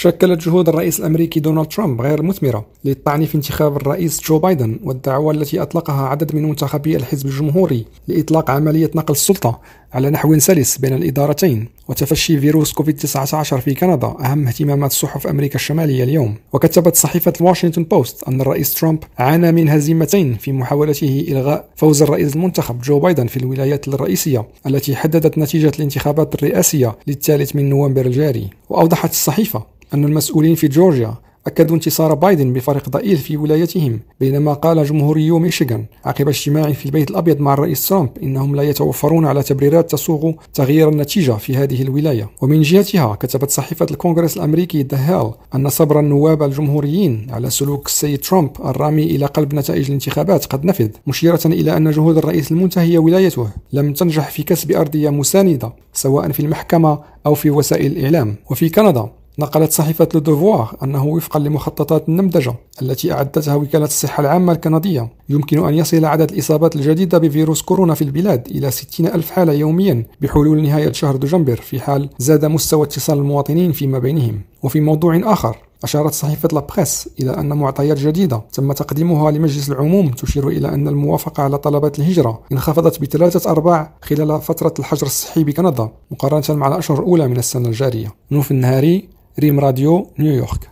شكلت جهود الرئيس الأمريكي دونالد ترامب غير مثمرة للطعن في انتخاب الرئيس جو بايدن والدعوة التي أطلقها عدد من منتخبي الحزب الجمهوري لإطلاق عملية نقل السلطة على نحو سلس بين الإدارتين وتفشي فيروس كوفيد-19 في كندا أهم اهتمامات صحف أمريكا الشمالية اليوم. وكتبت صحيفة الواشنطن بوست أن الرئيس ترامب عانى من هزيمتين في محاولته إلغاء فوز الرئيس المنتخب جو بايدن في الولايات الرئيسية التي حددت نتيجة الانتخابات الرئاسية للثالث من نوفمبر الجاري. وأوضحت الصحيفة أن المسؤولين في جورجيا أكدوا انتصار بايدن بفرق ضئيل في ولايتهم، بينما قال جمهوريو ميشيغان عقب اجتماع في البيت الأبيض مع الرئيس ترامب إنهم لا يتوفرون على تبريرات تسوغ تغيير النتيجة في هذه الولاية. ومن جهتها كتبت صحيفة الكونغرس الأمريكي The Hill أن صبر النواب الجمهوريين على سلوك السيد ترامب الرامي إلى قلب نتائج الانتخابات قد نفذ، مشيرة إلى أن جهود الرئيس المنتهية ولايته لم تنجح في كسب أرضية مساندة سواء في المحكمة أو في وسائل الإعلام. وفي كندا نقلت صحيفة لو دوفوار أنه وفقا لمخططات النمذجة التي أعدتها وكالة الصحة العامة الكندية يمكن أن يصل عدد الإصابات الجديدة بفيروس كورونا في البلاد إلى 60,000 حالة يوميا بحلول نهاية شهر دجنبر، في حال زاد مستوى اتصال المواطنين فيما بينهم. وفي موضوع آخر أشارت صحيفة لابريس إلى أن معطيات جديدة تم تقديمها لمجلس العموم تشير إلى أن الموافقة على طلبات الهجرة انخفضت ب3/4 خلال فترة الحجر الصحي بكندا مقارنة مع الأشهر الأولى من السنة الجارية. نوف النهاري، ريم راديو، نيويورك.